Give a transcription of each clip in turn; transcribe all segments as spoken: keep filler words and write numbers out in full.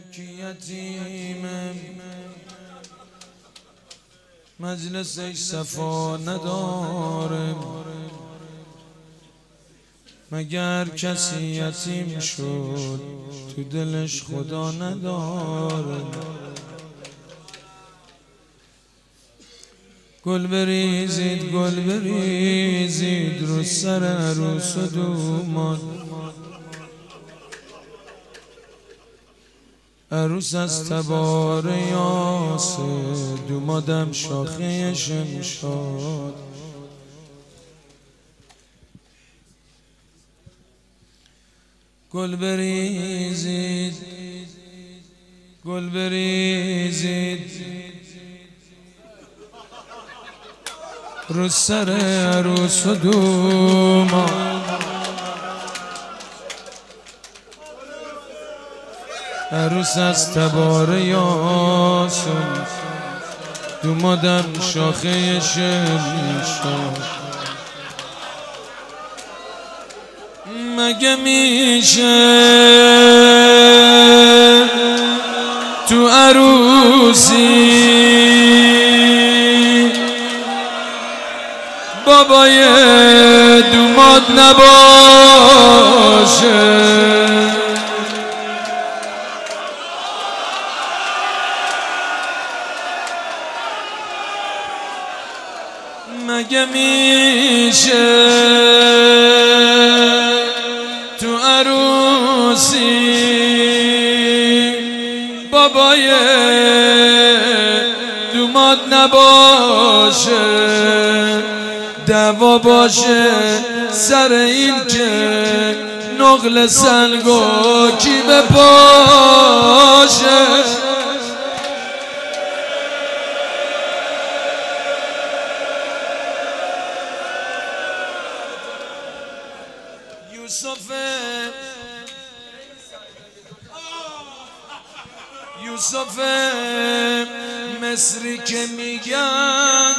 کی یتیمه مجلسش صفا نداره، مگر کسی یتیم شد تو دلش خدا نداره. گل بریزید گل بریزید رو سر عروس و دومان، عروس از تبار یاسه دومادم شاخه شمشاد. گل بریزید گل بریزید رو سر عروس و دومان، عروس از تبار یاسون دومادم شاخه شمشاد. مگه میشه تو عروسی بابای دوماد نباشه؟ مگه میشه تو عروسی بابای دوماد نباشه؟ دعوا باشه سر این که نقل سنگو کی بپاشه؟ یوسف یوسف مصری که میگن،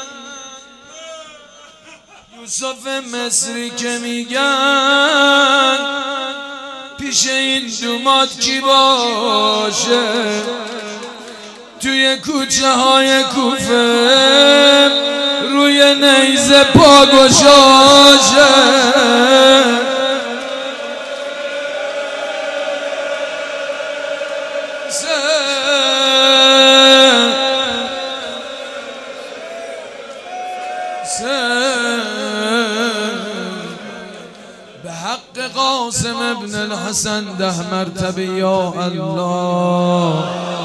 یوسف مصری که میگن پیش این دوماد کی باشه؟ توی کوچه های کوفه روی نیزه پا گشاشه. به حق قاسم ابن الحسن ده مرتبه یا الله.